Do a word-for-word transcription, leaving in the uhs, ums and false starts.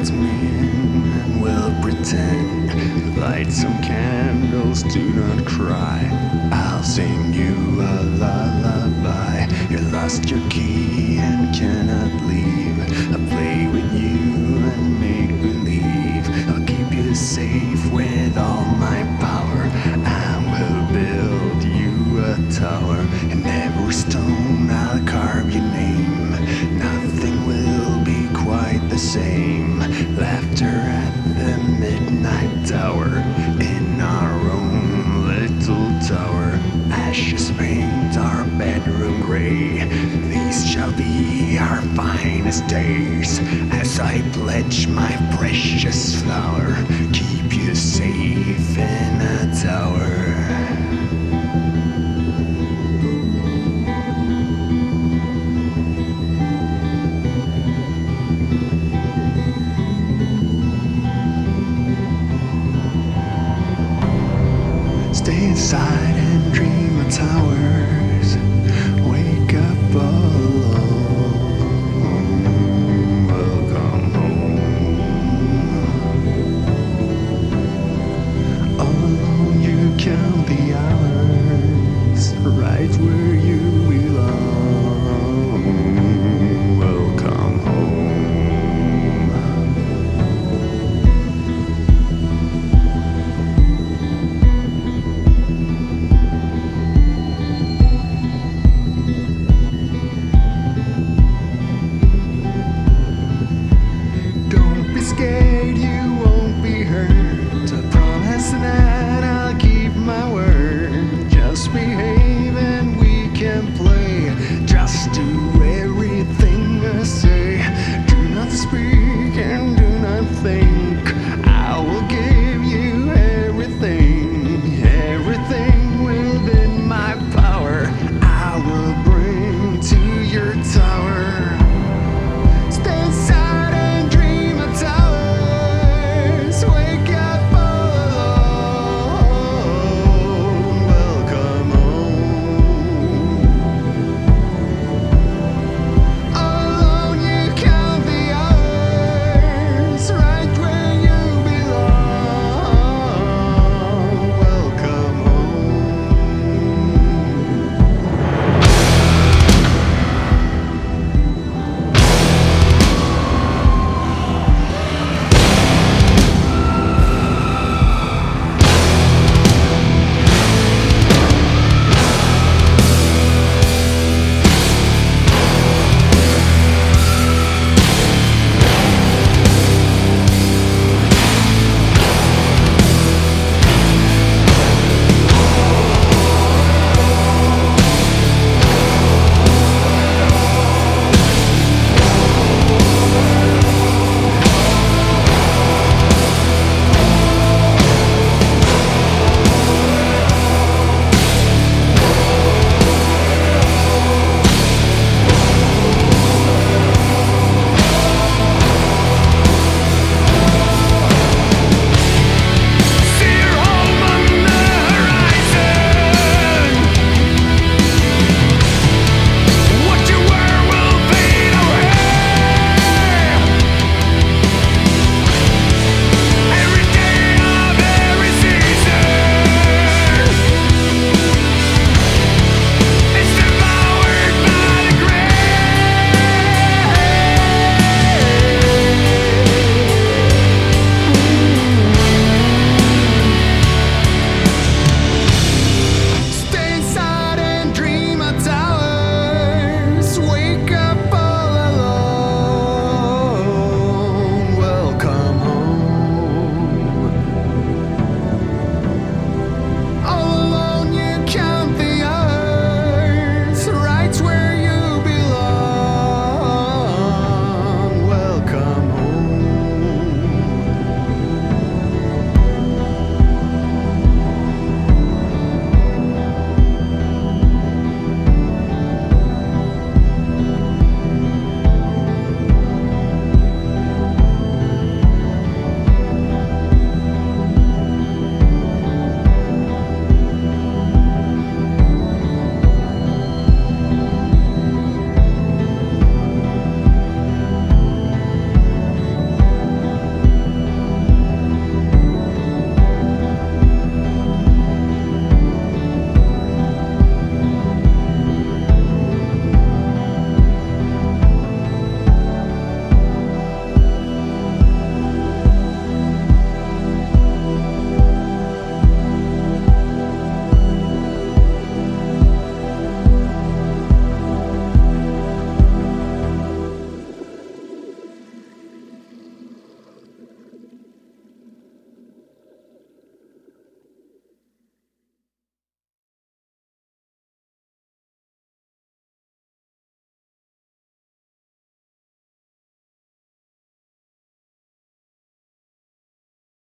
night wind and we'll pretend. Light some candles, do not cry. I'll sing you a lullaby. You lost your key and cannot leave. I'll play with you and make believe. I'll keep you safe with all my power. I will build you a tower. In every stone I'll carve your name. Nothing will be quite the same. Laughter at the midnight tower. In our own little tower. Ashes paint our bedroom gray. These shall be our finest days. As I pledge my precious flower. Keep you safe in a tower.